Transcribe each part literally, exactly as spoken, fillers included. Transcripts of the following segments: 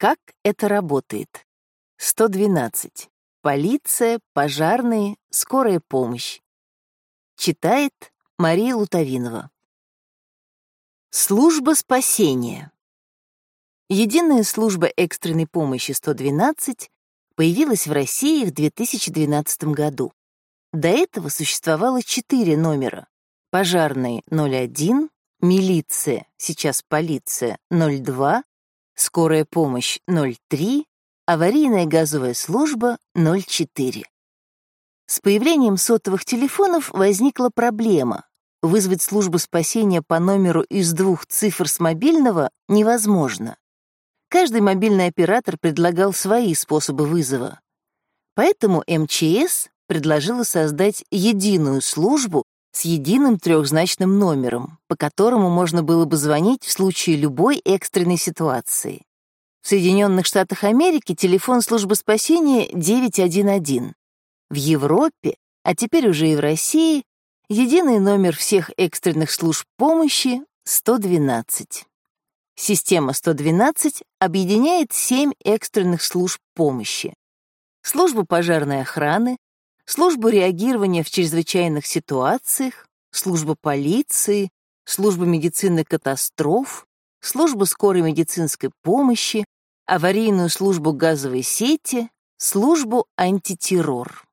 Как это работает? сто двенадцать. Полиция, пожарные, скорая помощь. Читает Мария Лутовинова. Служба спасения. Единая служба экстренной помощи сто двенадцать появилась в России в две тысячи двенадцатом году. До этого существовало четыре номера: пожарные ноль один, милиция, сейчас полиция, ноль два, скорая помощь ноль три, аварийная газовая служба ноль четыре. С появлением сотовых телефонов возникла проблема. Вызвать службу спасения по номеру из двух цифр с мобильного невозможно. Каждый мобильный оператор предлагал свои способы вызова. Поэтому эм че эс предложила создать единую службу с единым трехзначным номером, по которому можно было бы звонить в случае любой экстренной ситуации. В Соединенных Штатах Америки телефон службы спасения девять один один. В Европе, а теперь уже и в России, единый номер всех экстренных служб помощи — сто двенадцать. Система сто двенадцать объединяет семь экстренных служб помощи: службу пожарной охраны, службу реагирования в чрезвычайных ситуациях, службу полиции, службу медицины катастроф, службу скорой медицинской помощи, аварийную службу газовой сети, службу антитеррор.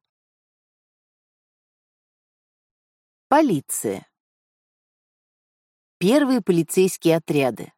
Полиция. Первые полицейские отряды.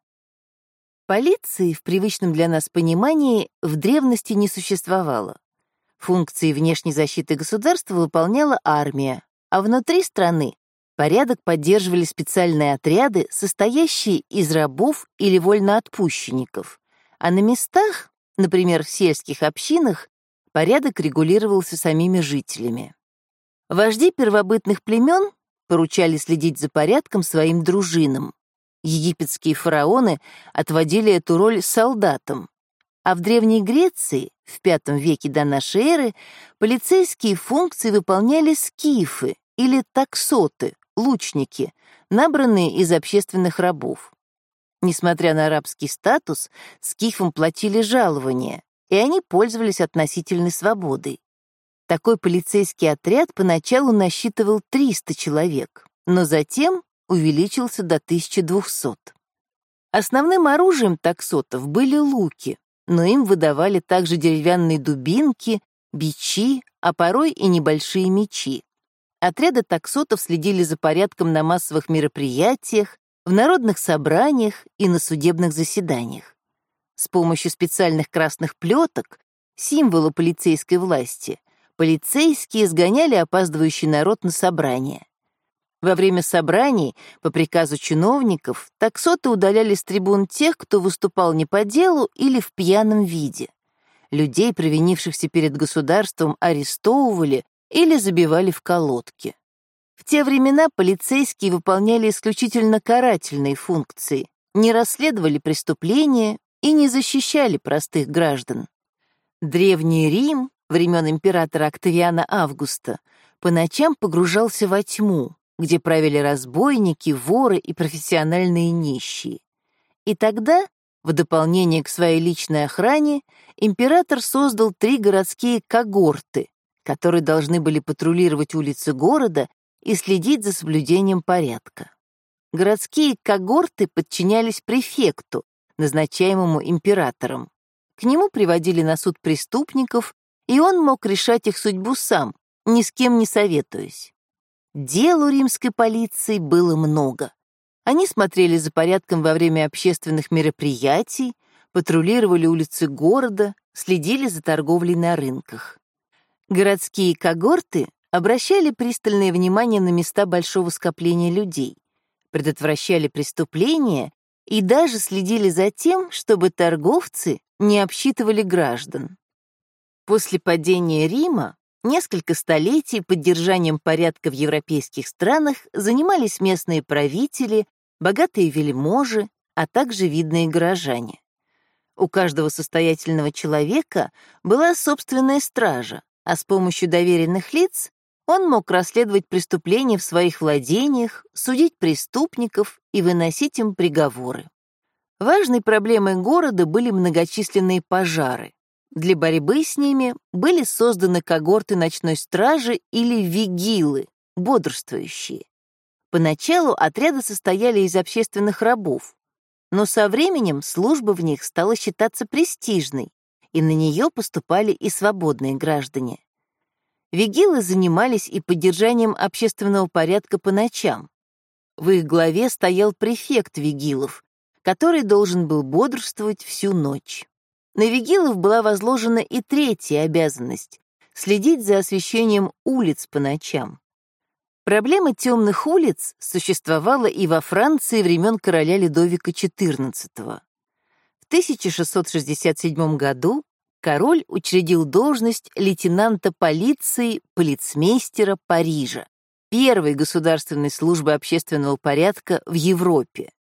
Полиции в привычном для нас понимании в древности не существовало. Функции внешней защиты государства выполняла армия, а внутри страны порядок поддерживали специальные отряды, состоящие из рабов или вольноотпущенников, а на местах, например, в сельских общинах, порядок регулировался самими жителями. Вожди первобытных племен поручали следить за порядком своим дружинам. Египетские фараоны отводили эту роль солдатам, а в Древней Греции в пятом веке до нашей эры полицейские функции выполняли скифы или таксоты, лучники, набранные из общественных рабов. Несмотря на рабский статус, скифам платили жалования, и они пользовались относительной свободой. Такой полицейский отряд поначалу насчитывал триста человек, но затем увеличился до тысячи двухсот. Основным оружием таксотов были луки, но им выдавали также деревянные дубинки, бичи, а порой и небольшие мечи. Отряды таксотов следили за порядком на массовых мероприятиях, в народных собраниях и на судебных заседаниях. С помощью специальных красных плеток, символа полицейской власти, полицейские сгоняли опаздывающий народ на собрания. Во время собраний, по приказу чиновников, таксоты удаляли с трибун тех, кто выступал не по делу или в пьяном виде. Людей, провинившихся перед государством, арестовывали или забивали в колодки. В те времена полицейские выполняли исключительно карательные функции, не расследовали преступления и не защищали простых граждан. Древний Рим, времен императора Октавиана Августа, по ночам погружался во тьму, где правили разбойники, воры и профессиональные нищие. И тогда, в дополнение к своей личной охране, император создал три городские когорты, которые должны были патрулировать улицы города и следить за соблюдением порядка. Городские когорты подчинялись префекту, назначаемому императором. К нему приводили на суд преступников, и он мог решать их судьбу сам, ни с кем не советуясь. Дел у римской полиции было много. Они смотрели за порядком во время общественных мероприятий, патрулировали улицы города, следили за торговлей на рынках. Городские когорты обращали пристальное внимание на места большого скопления людей, предотвращали преступления и даже следили за тем, чтобы торговцы не обсчитывали граждан. После падения Рима несколько столетий поддержанием порядка в европейских странах занимались местные правители, богатые вельможи, а также видные горожане. У каждого состоятельного человека была собственная стража, а с помощью доверенных лиц он мог расследовать преступления в своих владениях, судить преступников и выносить им приговоры. Важной проблемой города были многочисленные пожары. Для борьбы с ними были созданы когорты ночной стражи или вигилы, бодрствующие. Поначалу отряды состояли из общественных рабов, но со временем служба в них стала считаться престижной, и на нее поступали и свободные граждане. Вигилы занимались и поддержанием общественного порядка по ночам. В их главе стоял префект вигилов, который должен был бодрствовать всю ночь. На вигилов была возложена и третья обязанность — следить за освещением улиц по ночам. Проблема темных улиц существовала и во Франции времен короля Людовика четырнадцатого. В тысяча шестьсот шестьдесят седьмом году король учредил должность лейтенанта полиции полицмейстера Парижа, первой государственной службы общественного порядка в Европе.